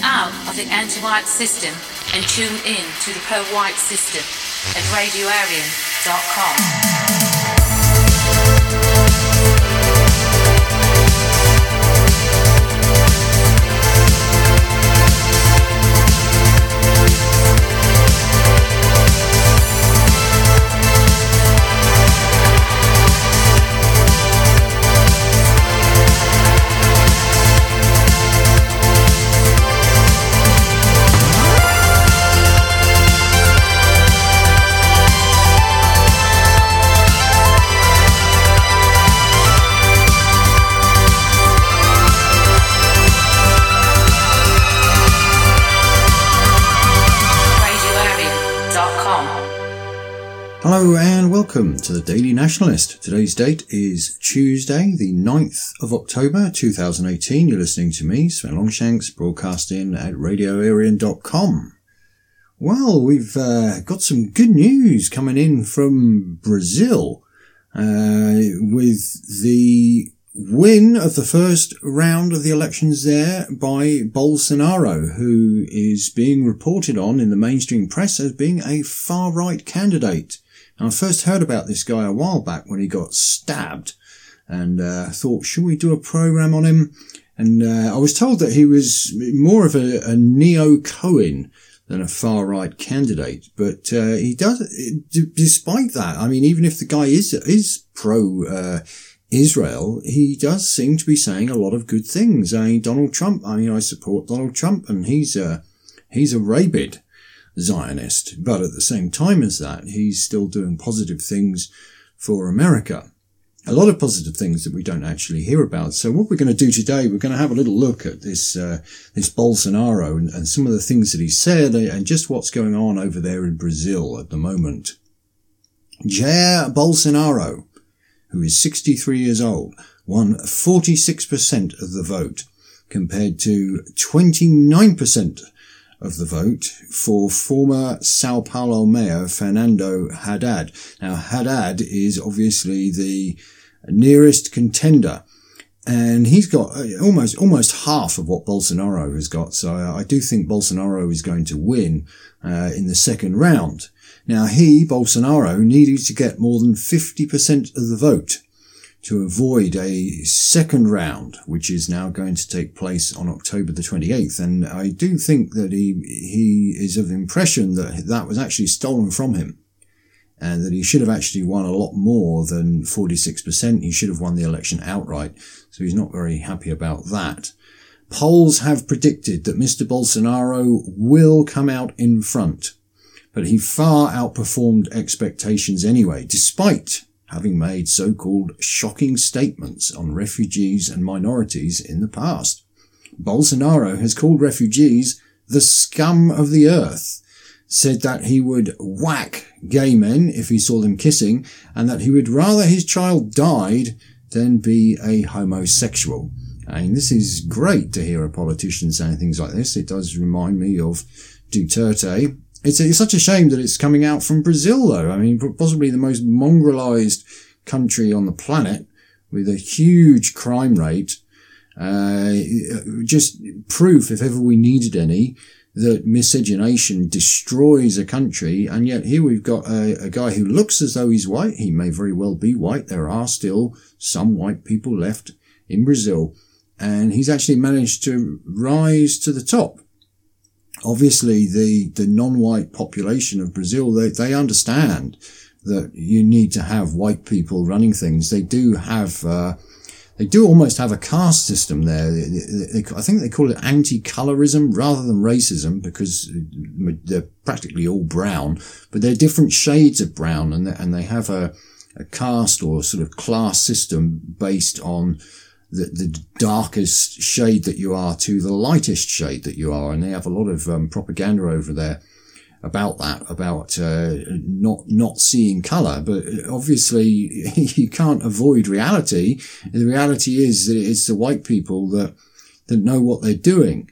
out of the anti-white system and tune in to the pro-white system at radioarian.com. Hello and welcome to the Daily Nationalist. Today's date is Tuesday, the 9th of October 2018. You're listening to me, Sven Longshanks, broadcasting at radioarian.com. Well, we've got some good news coming in from Brazil with the win of the first round of the elections there by Bolsonaro, who is being reported on in the mainstream press as being a far-right candidate. I first heard about this guy a while back when he got stabbed and thought, should we do a program on him? And I was told that he was more of a neo-Cohen than a far-right candidate. But he does, despite that, I mean, even if the guy is pro-Israel, he does seem to be saying a lot of good things. I mean, Donald Trump, I support Donald Trump, and he's a rabid Zionist, but at the same time as that, he's still doing positive things for America. A lot of positive things that we don't actually hear about. So what we're going to do today, we're going to have a little look at this Bolsonaro and some of the things that he said and just what's going on over there in Brazil at the moment. Jair Bolsonaro, who is 63 years old, won 46% of the vote compared to 29% of the vote for former Sao Paulo Mayor Fernando Haddad. Now, Haddad is obviously the nearest contender, and he's got almost half of what Bolsonaro has got. So I do think Bolsonaro is going to win in the second round. Now, Bolsonaro, needed to get more than 50% of the vote to avoid a second round, which is now going to take place on October the 28th. And I do think that he is of the impression that was actually stolen from him and that he should have actually won a lot more than 46%. He should have won the election outright. So he's not very happy about that. Polls have predicted that Mr. Bolsonaro will come out in front, but he far outperformed expectations anyway, despite having made so-called shocking statements on refugees and minorities in the past. Bolsonaro has called refugees the scum of the earth, said that he would whack gay men if he saw them kissing, and that he would rather his child died than be a homosexual. And this is great to hear a politician saying things like this. It does remind me of Duterte. It's such a shame that it's coming out from Brazil, though. I mean, possibly the most mongrelized country on the planet with a huge crime rate. Just proof, if ever we needed any, that miscegenation destroys a country. And yet here we've got a guy who looks as though he's white. He may very well be white. There are still some white people left in Brazil. And he's actually managed to rise to the top. Obviously, the non-white population of Brazil, they understand that you need to have white people running things. They do almost have a caste system there. I think they call it anti-colorism rather than racism, because they're practically all brown, but they're different shades of brown, and they have a caste or sort of class system based on the darkest shade that you are to the lightest shade that you are. And they have a lot of propaganda over there about that, about not seeing colour. But obviously you can't avoid reality. The reality is that it's the white people that know what they're doing.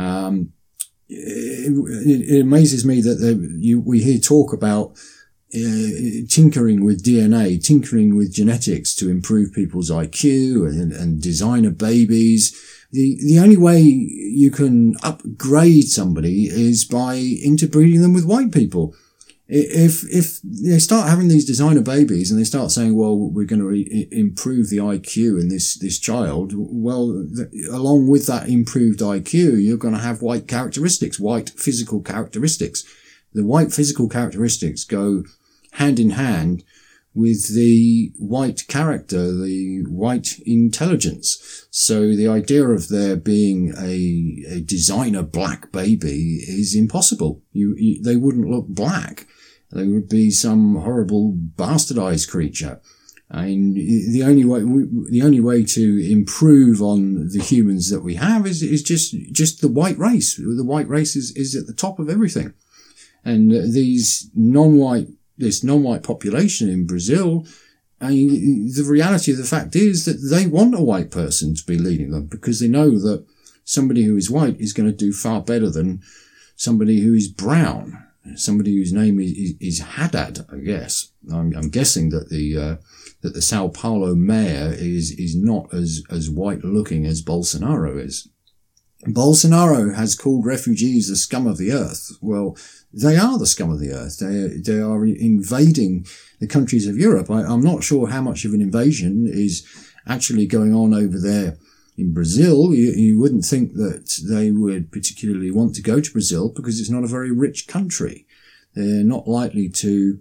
It amazes me that we hear talk about tinkering with DNA, tinkering with genetics to improve people's IQ and designer babies, The only way you can upgrade somebody is by interbreeding them with white people. If they start having these designer babies and they start saying, well, we're going to improve the IQ in this child, well, along with that improved IQ, you're going to have white characteristics, white physical characteristics. The white physical characteristics go hand in hand with the white character, the white intelligence. So the idea of there being a designer black baby is impossible. They wouldn't look black. They would be some horrible bastardized creature. I mean, the only way to improve on the humans that we have is just the white race. The white race is at the top of everything. And this non-white population in Brazil, I mean, the reality of the fact is that they want a white person to be leading them because they know that somebody who is white is going to do far better than somebody who is brown. Somebody whose name is Haddad, I guess. I'm guessing that the Sao Paulo mayor is not as white looking as Bolsonaro is. Bolsonaro has called refugees the scum of the earth. Well, they are the scum of the earth. They are invading the countries of Europe. I'm not sure how much of an invasion is actually going on over there in Brazil. You wouldn't think that they would particularly want to go to Brazil because it's not a very rich country. They're not likely to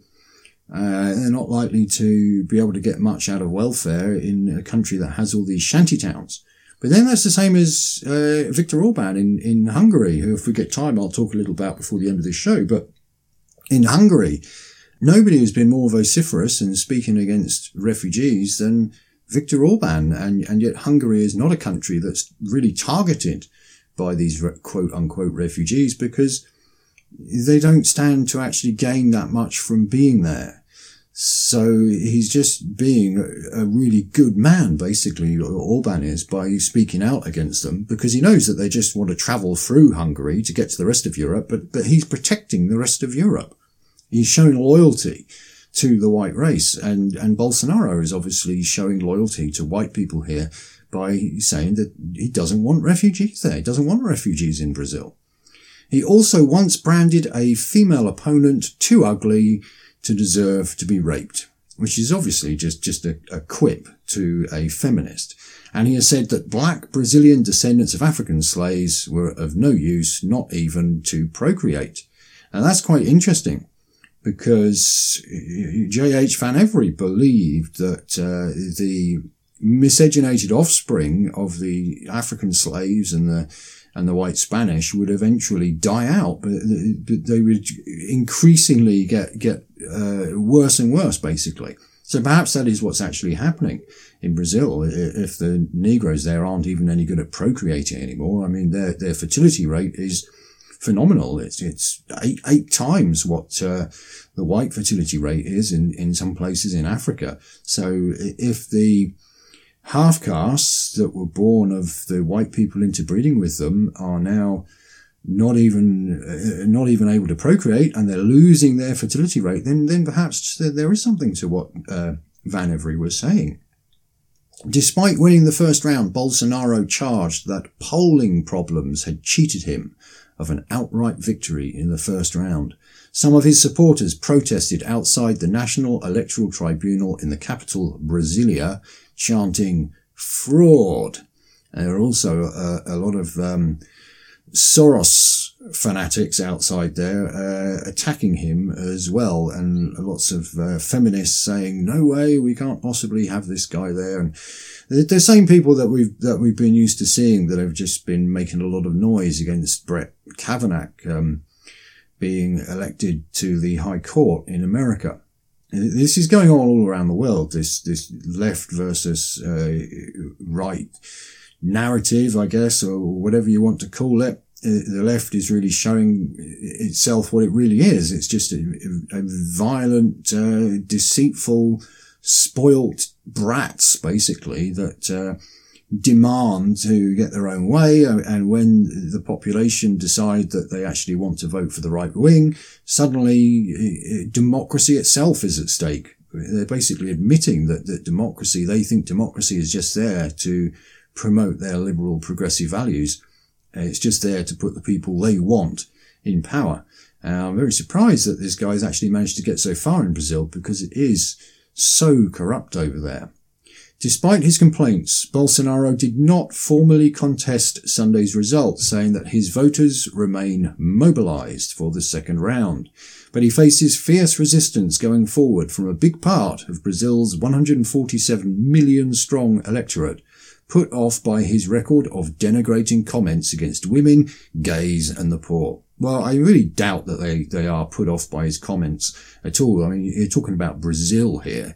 be able to get much out of welfare in a country that has all these shanty towns. But then that's the same as Viktor Orban in Hungary, who, if we get time, I'll talk a little about before the end of this show. But in Hungary, nobody has been more vociferous in speaking against refugees than Viktor Orban, and yet Hungary is not a country that's really targeted by these quote-unquote refugees because they don't stand to actually gain that much from being there. So he's just being a really good man, basically, Orban is, by speaking out against them, because he knows that they just want to travel through Hungary to get to the rest of Europe, but he's protecting the rest of Europe. He's showing loyalty to the white race, and Bolsonaro is obviously showing loyalty to white people here by saying that he doesn't want refugees there. He doesn't want refugees in Brazil. He also once branded a female opponent too ugly to deserve to be raped, which is obviously just a quip to a feminist. And he has said that black Brazilian descendants of African slaves were of no use, not even to procreate. And that's quite interesting because J.H. Van Every believed that the miscegenated offspring of the African slaves and the white Spanish would eventually die out, but they would increasingly get worse and worse, basically. So perhaps that is what's actually happening in Brazil. If the Negroes there aren't even any good at procreating anymore, I mean, their fertility rate is phenomenal. It's eight times what the white fertility rate is in some places in Africa. So if the half-castes that were born of the white people interbreeding with them are now not even able to procreate, and they're losing their fertility rate, then perhaps there is something to what Van Every was saying. Despite winning the first round, Bolsonaro charged that polling problems had cheated him of an outright victory in the first round. Some of his supporters protested outside the National Electoral Tribunal in the capital, Brasilia, chanting fraud. There are also a lot of Soros fanatics outside there attacking him as well, and lots of feminists saying, no way, we can't possibly have this guy there. And the same people that we've been used to seeing that have just been making a lot of noise against Brett Kavanaugh being elected to the High Court in America. This is going on all around the world, this left versus right narrative, I guess, or whatever you want to call it. The left is really showing itself what it really is. It's just a violent, deceitful, spoilt brats, basically, that demand to get their own way, and when the population decide that they actually want to vote for the right wing, suddenly democracy itself is at stake. They're basically admitting that democracy, they think democracy is just there to promote their liberal progressive values. It's just there to put the people they want in power. I'm very surprised that this guy's actually managed to get so far in Brazil, because it is so corrupt over there. Despite his complaints, Bolsonaro did not formally contest Sunday's result, saying that his voters remain mobilized for the second round. But he faces fierce resistance going forward from a big part of Brazil's 147 million strong electorate, put off by his record of denigrating comments against women, gays and the poor. Well, I really doubt that they are put off by his comments at all. I mean, you're talking about Brazil here.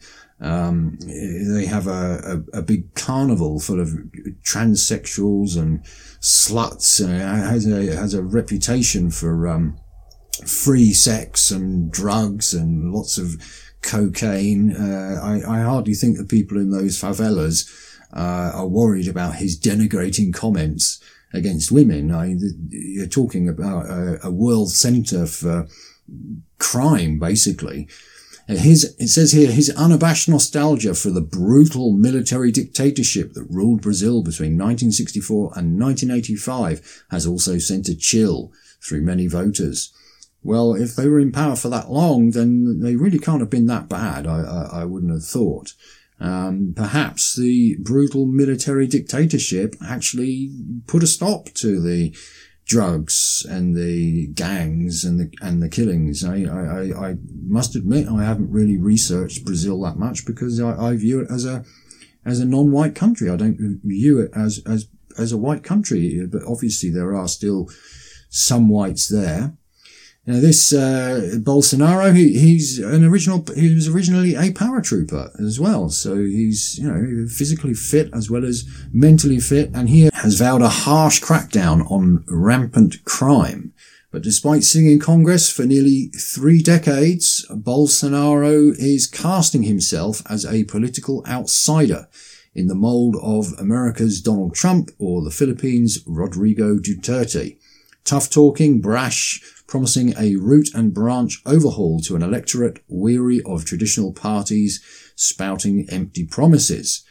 They have a big carnival full of transsexuals and sluts. It has a reputation for free sex and drugs and lots of cocaine. I hardly think the people in those favelas are worried about his denigrating comments against women. You're talking about a world centre for crime, basically. It says here, his unabashed nostalgia for the brutal military dictatorship that ruled Brazil between 1964 and 1985 has also sent a chill through many voters. Well, if they were in power for that long, then they really can't have been that bad, I wouldn't have thought. Perhaps the brutal military dictatorship actually put a stop to the drugs and the gangs and the killings. I must admit I haven't really researched Brazil that much, because I view it as a non-white country. I don't view it as a white country, but obviously there are still some whites there. Now, this Bolsonaro, he was originally a paratrooper as well, so he's physically fit as well as mentally fit, and he has vowed a harsh crackdown on rampant crime. But despite sitting in Congress for nearly 3 decades, Bolsonaro is casting himself as a political outsider in the mold of America's Donald Trump or the Philippines' Rodrigo Duterte. Tough-talking, brash, promising a root and branch overhaul to an electorate weary of traditional parties spouting empty promises.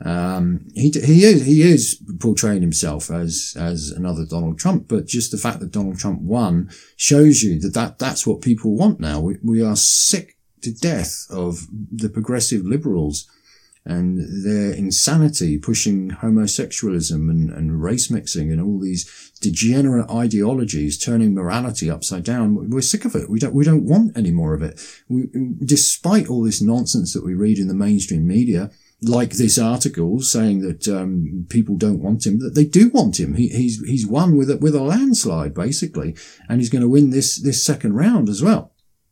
He is portraying himself as another Donald Trump, but just the fact that Donald Trump won shows you that's what people want now. We are sick to death of the progressive liberals and their insanity pushing homosexualism and race mixing and all these degenerate ideologies, turning morality upside down. We're sick of it. We don't want any more of it. Despite all this nonsense that we read in the mainstream media, like this article saying that people don't want him, that they do want him. He's won with a landslide, basically, and he's going to win this second round as well.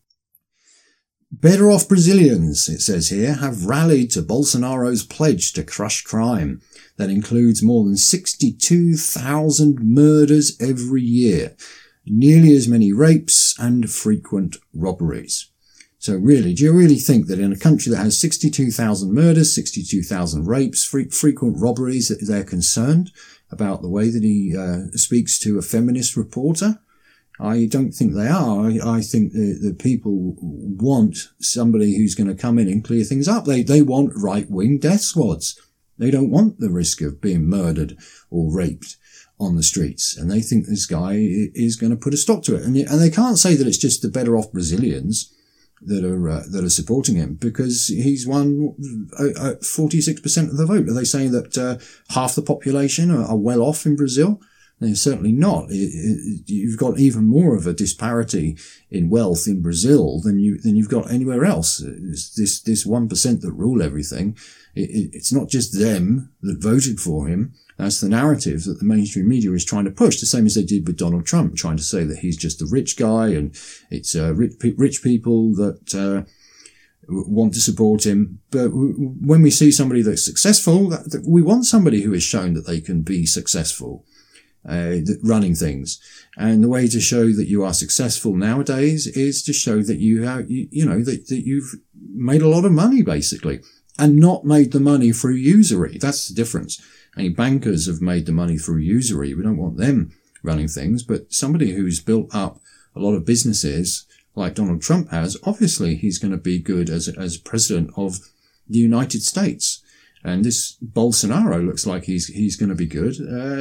Better off Brazilians, it says here, have rallied to Bolsonaro's pledge to crush crime. That includes more than 62,000 murders every year, nearly as many rapes and frequent robberies. So really, do you really think that in a country that has 62,000 murders, 62,000 rapes, frequent robberies, that they're concerned about the way that he speaks to a feminist reporter? I don't think they are. I think the people want somebody who's going to come in and clear things up. They want right-wing death squads. They don't want the risk of being murdered or raped on the streets. And they think this guy is going to put a stop to it. And they can't say that it's just the better off Brazilians that are supporting him, because he's won 46% of the vote. Are they saying that half the population are well off in Brazil? No, certainly not. You've got even more of a disparity in wealth in Brazil than you've got anywhere else. It's this 1% that rule everything. It's not just them that voted for him. That's the narrative that the mainstream media is trying to push, the same as they did with Donald Trump, trying to say that he's just a rich guy and it's rich people that want to support him. But when we see somebody that's successful, we want somebody who has shown that they can be successful. Running things, and the way to show that you are successful nowadays is to show that that you've made a lot of money, basically, and not made the money through usury. That's the difference. Any bankers have made the money through usury. We don't want them running things, but somebody who's built up a lot of businesses like Donald Trump has, obviously he's going to be good as president of the United States. And this Bolsonaro looks like he's going to be good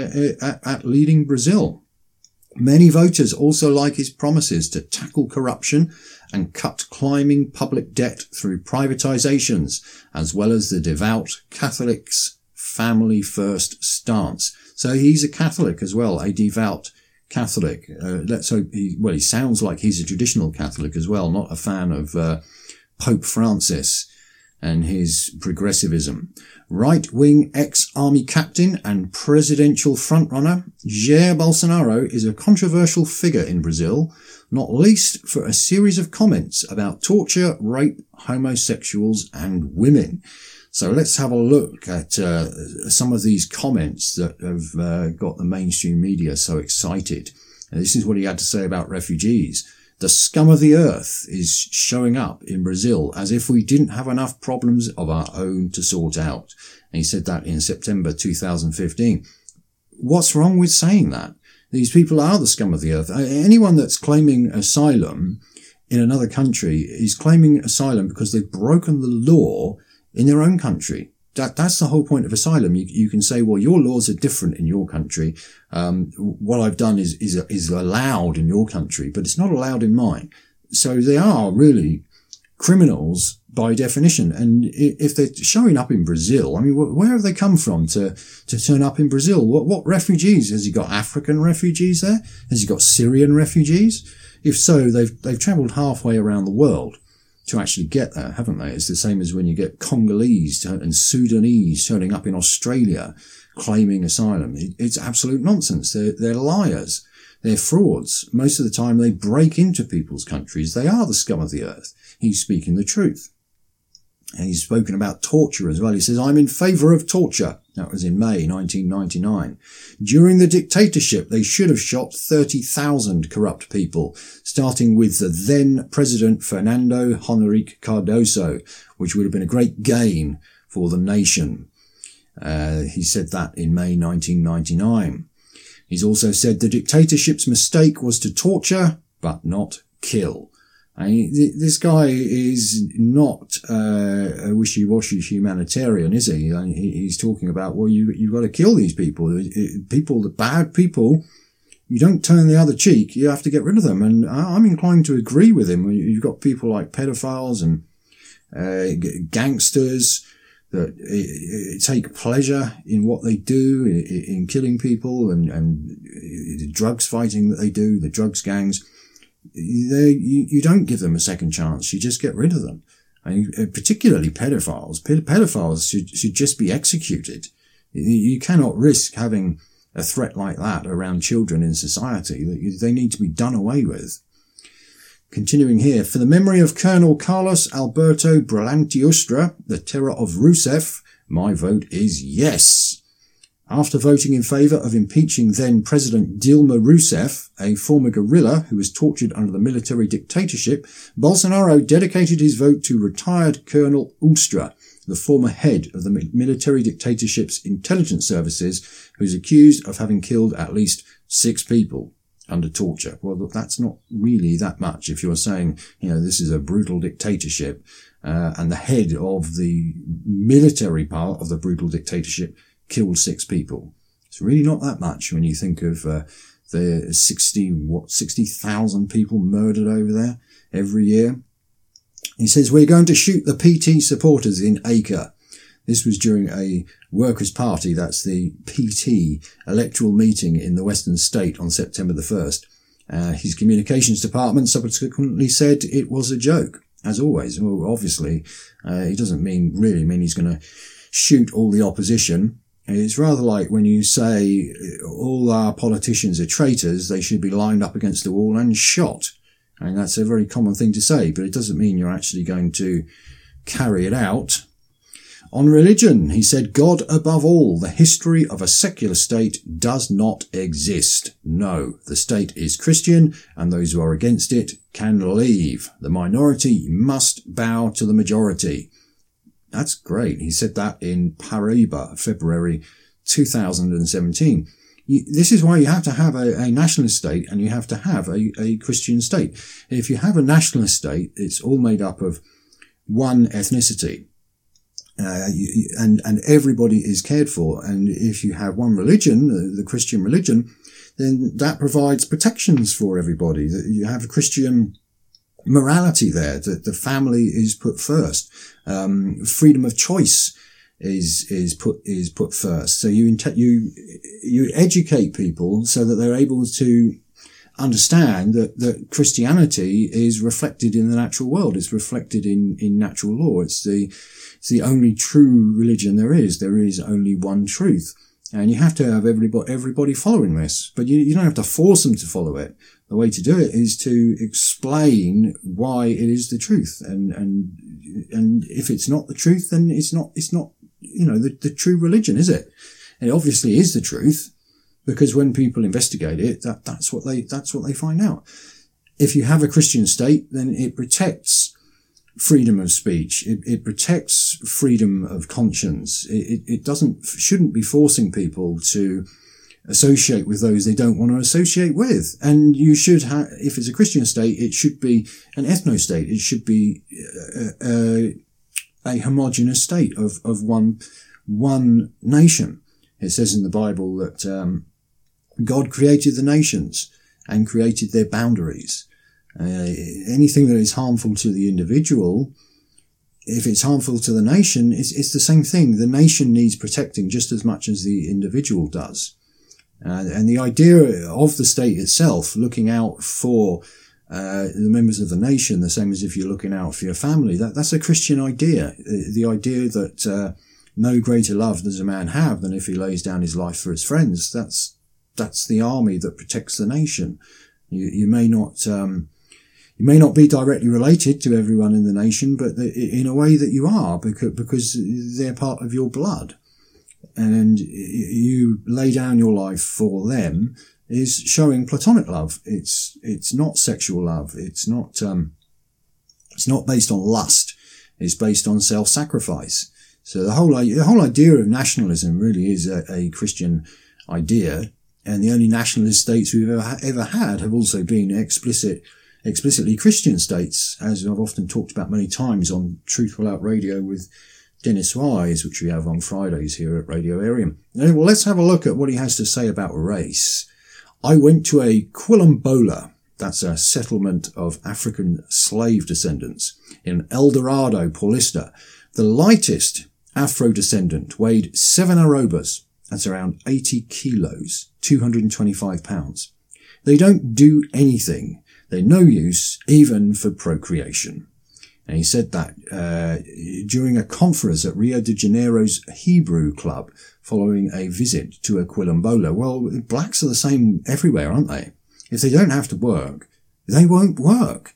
at leading Brazil. Many voters also like his promises to tackle corruption and cut climbing public debt through privatizations, as well as the devout Catholics' family first stance. So he's a Catholic as well, a devout Catholic. Let's hope he sounds like he's a traditional Catholic as well, not a fan of Pope Francis and his progressivism. Right-wing ex-army captain and presidential frontrunner Jair Bolsonaro is a controversial figure in Brazil, not least for a series of comments about torture, rape, homosexuals and women. So let's have a look at some of these comments that have got the mainstream media so excited. And this is what he had to say about refugees. The scum of the earth is showing up in Brazil as if we didn't have enough problems of our own to sort out. And he said that in September 2015. What's wrong with saying that? These people are the scum of the earth. Anyone that's claiming asylum in another country is claiming asylum because they've broken the law in their own country. That's the whole point of asylum. You can say, well, your laws are different in your country. What I've done is allowed in your country, but it's not allowed in mine. So they are really criminals by definition. And if they're showing up in Brazil, I mean, where have they come from to turn up in Brazil? What refugees? Has he got African refugees there? Has he got Syrian refugees? If so, they've traveled halfway around the world to actually get there, haven't they? It's the same as when you get Congolese and Sudanese turning up in Australia claiming asylum. It's absolute nonsense. They're liars. They're frauds. Most of the time they break into people's countries. They are the scum of the earth. He's speaking the truth. And he's spoken about torture as well. He says, I'm in favour of torture. That was in May 1999. During the dictatorship, they should have shot 30,000 corrupt people, starting with the then President Fernando Henrique Cardoso, which would have been a great gain for the nation. He said that in May 1999. He's also said the dictatorship's mistake was to torture, but not kill. This guy is not a wishy-washy humanitarian, is he? He's talking about, well, you've got to kill these people. The bad people, you don't turn the other cheek. You have to get rid of them. And I'm inclined to agree with him. You've got people like pedophiles and gangsters that take pleasure in what they do, in killing people and the drugs fighting that they do, the drugs gangs. You don't give them a second chance. You just get rid of them. Particularly pedophiles. Pedophiles should just be executed. You cannot risk having a threat like that around children in society. They need to be done away with. Continuing here, for the memory of Colonel Carlos Alberto Brillantiustra, the terror of Rousseff, my vote is yes. After voting in favour of impeaching then-President Dilma Rousseff, a former guerrilla who was tortured under the military dictatorship, Bolsonaro dedicated his vote to retired Colonel Ustra, the former head of the military dictatorship's intelligence services, who is accused of having killed at least 6 people under torture. Well, that's not really that much if you're saying, this is a brutal dictatorship, and the head of the military part of the brutal dictatorship killed 6 people. It's really not that much when you think of the 60,000 people murdered over there every year. He says, we're going to shoot the PT supporters in Acre. This was during a Workers' Party, that's the PT electoral meeting in the Western State on September the 1st. His communications department subsequently said it was a joke, as always. Well, obviously, he doesn't really mean he's going to shoot all the opposition. It's rather like when you say all our politicians are traitors, they should be lined up against the wall and shot. And that's a very common thing to say, but it doesn't mean you're actually going to carry it out. On religion, he said, God above all, the history of a secular state does not exist. No, the state is Christian, and those who are against it can leave. The minority must bow to the majority. That's great. He said that in Paraíba, February 2017. This is why you have to have a nationalist state and you have to have a Christian state. If you have a nationalist state, it's all made up of one ethnicity. and everybody is cared for. And if you have one religion, the Christian religion, then that provides protections for everybody. That you have a Christian morality there, that the family is put first. Freedom of choice is put first. So you educate people so that they're able to understand that Christianity is reflected in the natural world. It's reflected in natural law. It's the only true religion there is. There is only one truth. And you have to have everybody following this, but you don't have to force them to follow it. The way to do it is to explain why it is the truth. And if it's not the truth, then it's not, the true religion, is it? And it obviously is the truth, because when people investigate it, that's what they find out. If you have a Christian state, then it protects freedom of speech. It protects freedom of conscience. It shouldn't be forcing people to associate with those they don't want to associate with. And you should have, if it's a Christian state, it should be an ethno-state. It should be a homogeneous state of one nation. It says in the Bible that God created the nations and created their boundaries. Anything that is harmful to the individual, if it's harmful to the nation, it's the same thing. The nation needs protecting just as much as the individual does. And the idea of the state itself, looking out for the members of the nation, the same as if you're looking out for your family, that's a Christian idea. The idea that no greater love does a man have than if he lays down his life for his friends. That's the army that protects the nation. You may not be directly related to everyone in the nation, but in a way that you are, because they're part of your blood. And you lay down your life for them is showing platonic love. It's not sexual love. It's not based on lust. It's based on self-sacrifice. So the whole idea of nationalism really is a Christian idea. And the only nationalist states we've ever had have also been explicitly Christian states, as I've often talked about many times on Truthful Out Radio with Dennis Wise, which we have on Fridays here at Radio Arium. Well, let's have a look at what he has to say about race. I went to a Quilombola, that's a settlement of African slave descendants, in El Dorado, Paulista. The lightest Afro-descendant weighed 7 arrobas, that's around 80 kilos, 225 pounds. They don't do anything. They're no use, even for procreation. And he said that during a conference at Rio de Janeiro's Hebrew Club following a visit to a Quilombola. Well, blacks are the same everywhere, aren't they? If they don't have to work, they won't work.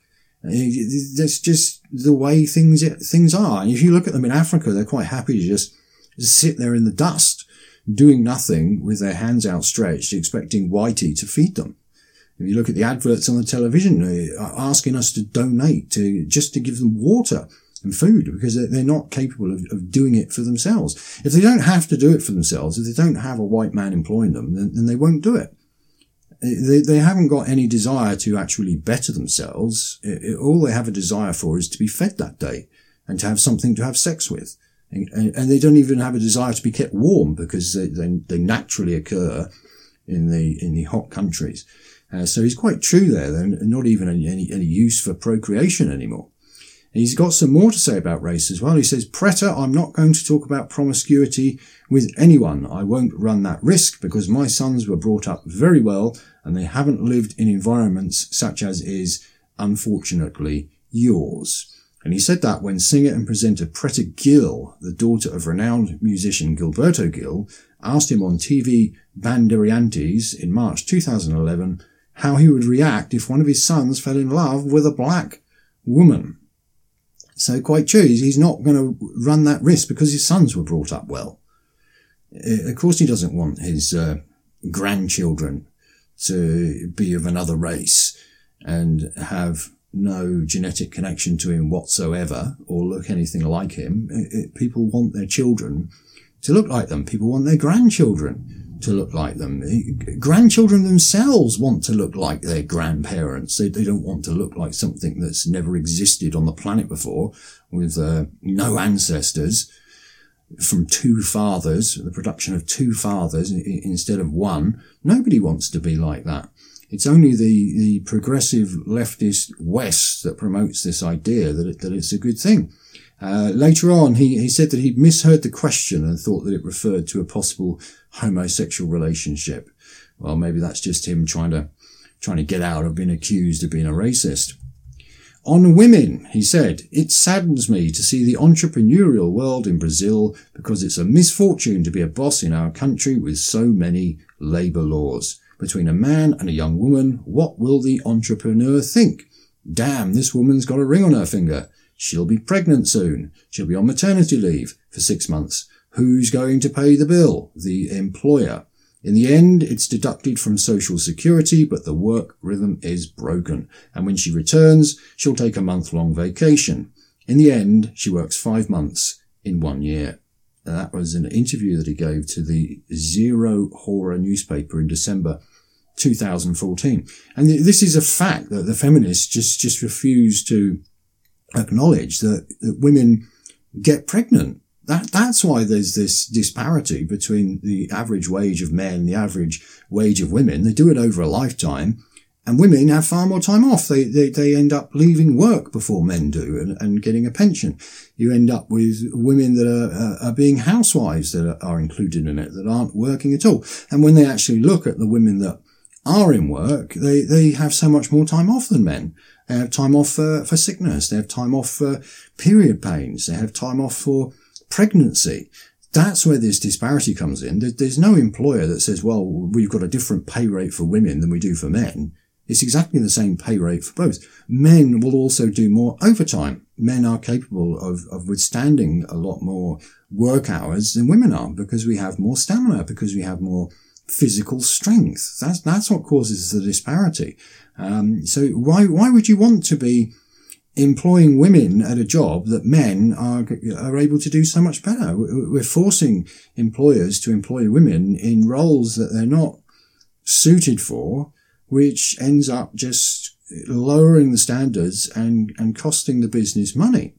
That's just the way things are. And if you look at them in Africa, they're quite happy to just sit there in the dust, doing nothing with their hands outstretched, expecting Whitey to feed them. If you look at the adverts on the television, asking us to donate just to give them water and food, because they're not capable of doing it for themselves. If they don't have to do it for themselves, if they don't have a white man employing them, then they won't do it. They haven't got any desire to actually better themselves. All they have a desire for is to be fed that day and to have something to have sex with. And they don't even have a desire to be kept warm, because they naturally occur in the hot countries. So he's quite true there. They're not even any use for procreation anymore. And he's got some more to say about race as well. He says, Preta, I'm not going to talk about promiscuity with anyone. I won't run that risk, because my sons were brought up very well and they haven't lived in environments such as is, unfortunately, yours. And he said that when singer and presenter Preta Gil, the daughter of renowned musician Gilberto Gil, asked him on TV Bandeirantes in March 2011 how he would react if one of his sons fell in love with a black woman. So quite true, he's not going to run that risk because his sons were brought up well. Of course he doesn't want his grandchildren to be of another race and have no genetic connection to him whatsoever or look anything like him. People want their children to look like them. People want their grandchildren to look like them. Grandchildren themselves want to look like their grandparents. They don't want to look like something that's never existed on the planet before, with no ancestors. from two fathers, the production of two fathers instead of one. Nobody wants to be like that. It's only the progressive leftist West that promotes this idea that it's a good thing. Later on, he said that he'd misheard the question and thought that it referred to a possible homosexual relationship. Well, maybe that's just him trying to get out of being accused of being a racist. On women, he said, it saddens me to see the entrepreneurial world in Brazil because it's a misfortune to be a boss in our country with so many labour laws. Between a man and a young woman, what will the entrepreneur think? Damn, this woman's got a ring on her finger. She'll be pregnant soon. She'll be on maternity leave for 6 months. Who's going to pay the bill? The employer. In the end, it's deducted from Social Security, but the work rhythm is broken. And when she returns, she'll take a month-long vacation. In the end, she works 5 months in 1 year. That was an interview that he gave to the Zero Hora newspaper in December 2014. And this is a fact that the feminists just refuse to acknowledge, that women get pregnant. That's why there's this disparity between the average wage of men and the average wage of women. They do it over a lifetime, and women have far more time off. They end up leaving work before men do and getting a pension. You end up with women that are being housewives that are included in it, that aren't working at all. And when they actually look at the women that are in work, they have so much more time off than men. They have time off for sickness. They have time off for period pains. They have time off for pregnancy. That's where this disparity comes in. There's no employer that says, well, we've got a different pay rate for women than we do for men. It's exactly the same pay rate for both. Men will also do more overtime. Men are capable of withstanding a lot more work hours than women are, because we have more stamina, because we have more physical strength. That's what causes the disparity. So why would you want to be employing women at a job that men are able to do so much better? We're forcing employers to employ women in roles that they're not suited for, which ends up just lowering the standards and costing the business money.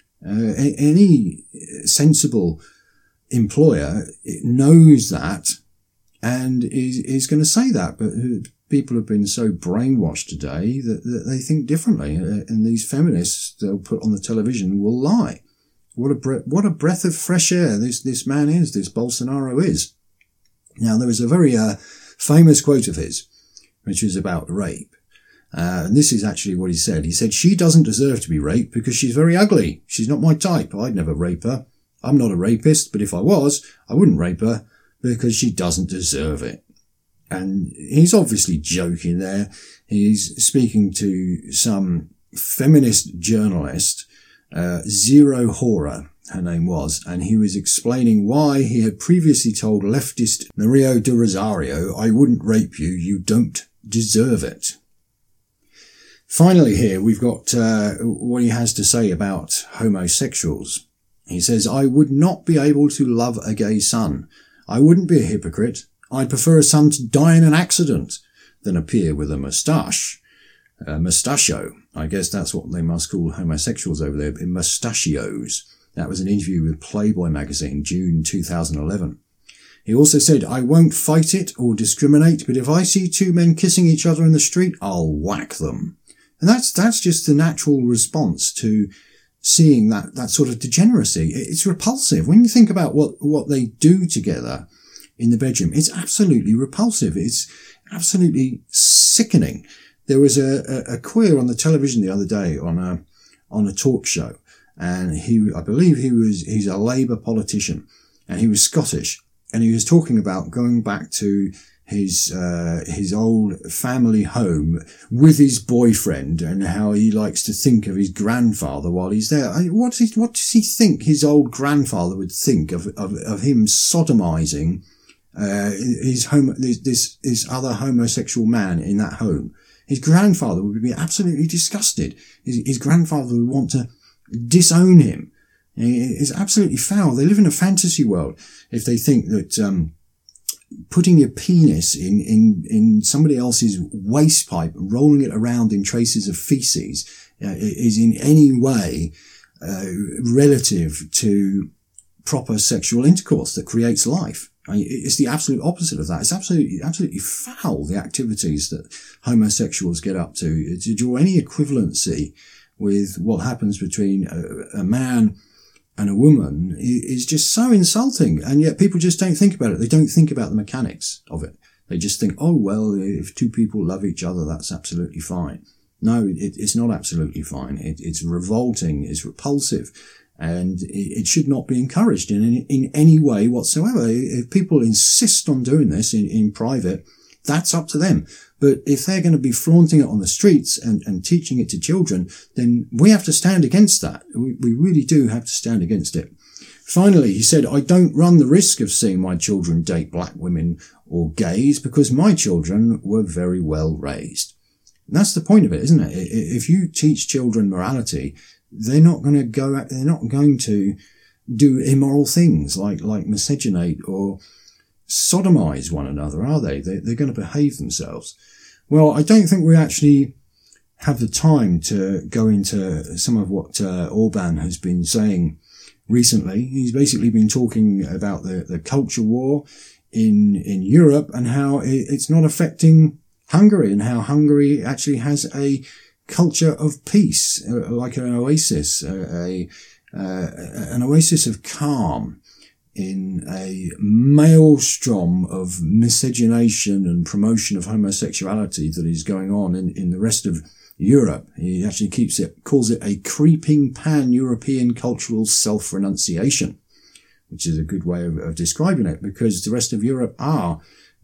Any sensible employer knows that and is going to say that, but people have been so brainwashed today that they think differently, and these feminists they'll put on the television will lie. What a breath of fresh air this man is, this Bolsonaro is. Now, there was a very famous quote of his, which was about rape. And this is actually what he said. He said, she doesn't deserve to be raped because she's very ugly. She's not my type. I'd never rape her. I'm not a rapist, but if I was, I wouldn't rape her because she doesn't deserve it. And he's obviously joking there. He's speaking to some feminist journalist, Zero Hora, her name was, and he was explaining why he had previously told leftist Mario de Rosario, I wouldn't rape you, you don't deserve it. Finally here, we've got what he has to say about homosexuals. He says, I would not be able to love a gay son. I wouldn't be a hypocrite. I'd prefer a son to die in an accident than appear with a moustache. Mustachio. I guess that's what they must call homosexuals over there, mustachios. That was an interview with Playboy magazine, June 2011. He also said, I won't fight it or discriminate, but if I see two men kissing each other in the street, I'll whack them. And that's just the natural response to seeing that sort of degeneracy. It's repulsive. When you think about what they do together in the bedroom, it's absolutely repulsive. It's absolutely sickening. There was a queer on the television the other day on a talk show, and I believe he's a Labour politician, and he was Scottish, and he was talking about going back to his old family home with his boyfriend and how he likes to think of his grandfather while he's there. What does he think his old grandfather would think of him sodomizing this other homosexual man in that home? His grandfather would be absolutely disgusted. His grandfather would want to disown him. It's absolutely foul. They live in a fantasy world if they think that putting your penis in somebody else's waste pipe, rolling it around in traces of feces, is in any way relative to proper sexual intercourse that creates life. I mean, it's the absolute opposite of that. It's absolutely foul, the activities that homosexuals get up to draw any equivalency with what happens between a man and a woman is just so insulting. And yet people just don't think about it. They don't think about the mechanics of it. They just think, oh, well, if two people love each other, that's absolutely fine. No, it's not absolutely fine. It's revolting, it's repulsive, and it should not be encouraged in any way whatsoever. If people insist on doing this in private, that's up to them. But if they're going to be flaunting it on the streets and teaching it to children, then we have to stand against that. We really do have to stand against it. Finally, he said, I don't run the risk of seeing my children date black women or gays because my children were very well raised. And that's the point of it, isn't it? If you teach children morality, they're not going to do immoral things like miscegenate or sodomize one another, are they? They're going to behave themselves. Well, I don't think we actually have the time to go into some of what Orban has been saying recently. He's basically been talking about the culture war in Europe and how it's not affecting Hungary, and how Hungary actually has a culture of peace, like an oasis, an oasis of calm in a maelstrom of miscegenation and promotion of homosexuality that is going on in the rest of Europe. He actually calls it a creeping pan-European cultural self-renunciation, which is a good way of describing it, because the rest of Europe are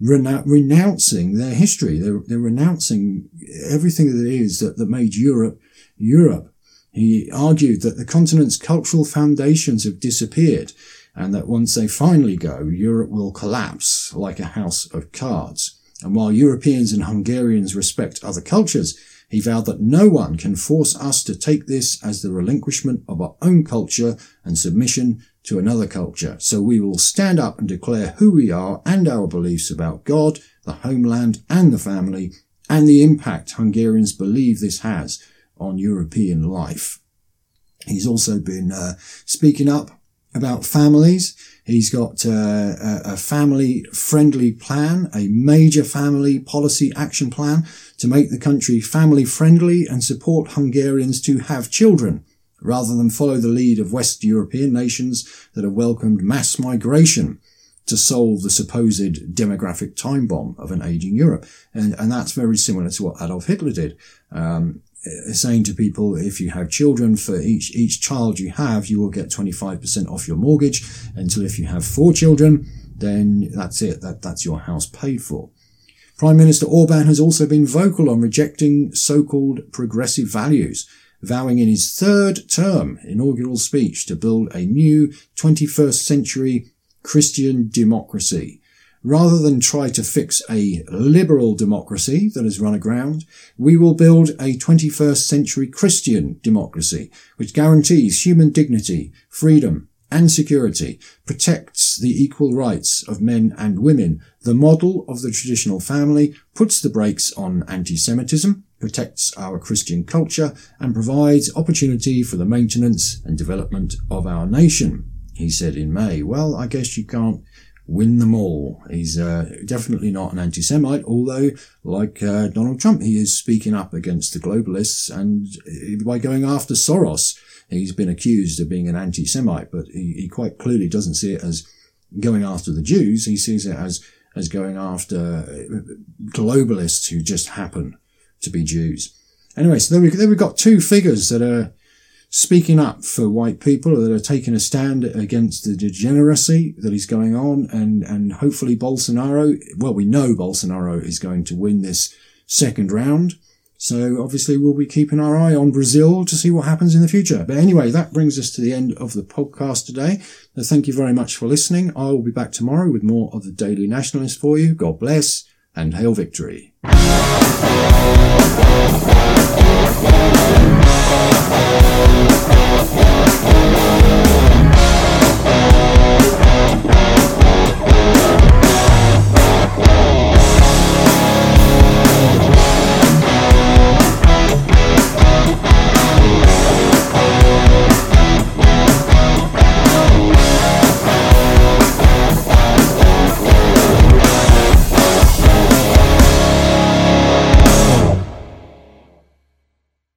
renouncing their history. They're renouncing everything that it is that made Europe, Europe. He argued that the continent's cultural foundations have disappeared, and that once they finally go, Europe will collapse like a house of cards. And while Europeans and Hungarians respect other cultures, he vowed that no one can force us to take this as the relinquishment of our own culture and submission to another culture. So we will stand up and declare who we are and our beliefs about God, the homeland and the family, and the impact Hungarians believe this has on European life. He's also been speaking up about families. He's got a family-friendly plan, a major family policy action plan to make the country family-friendly and support Hungarians to have children, rather than follow the lead of West European nations that have welcomed mass migration to solve the supposed demographic time bomb of an aging Europe. And that's very similar to what Adolf Hitler did. Saying to people, if you have children, for each child you have, you will get 25% off your mortgage, until if you have 4 children, then that's it. That's your house paid for. Prime Minister Orban has also been vocal on rejecting so-called progressive values, vowing in his 3rd term inaugural speech to build a new 21st century Christian democracy. Rather than try to fix a liberal democracy that has run aground, we will build a 21st century Christian democracy, which guarantees human dignity, freedom, and security, protects the equal rights of men and women, the model of the traditional family, puts the brakes on anti-Semitism, protects our Christian culture, and provides opportunity for the maintenance and development of our nation, he said in May. Well, I guess you can't win them all. He's definitely not an anti-Semite, although, like Donald Trump, he is speaking up against the globalists, and by going after Soros, he's been accused of being an anti-Semite, but he quite clearly doesn't see it as going after the Jews. He sees it as going after globalists who just happen to be Jews. Anyway, so there we've got 2 figures that are speaking up for white people, that are taking a stand against the degeneracy that is going on, and hopefully Bolsonaro, well, we know Bolsonaro is going to win this 2nd round. So obviously we'll be keeping our eye on Brazil to see what happens in the future. But anyway, that brings us to the end of the podcast today. So thank you very much for listening. I will be back tomorrow with more of the Daily Nationalist for you. God bless and hail victory.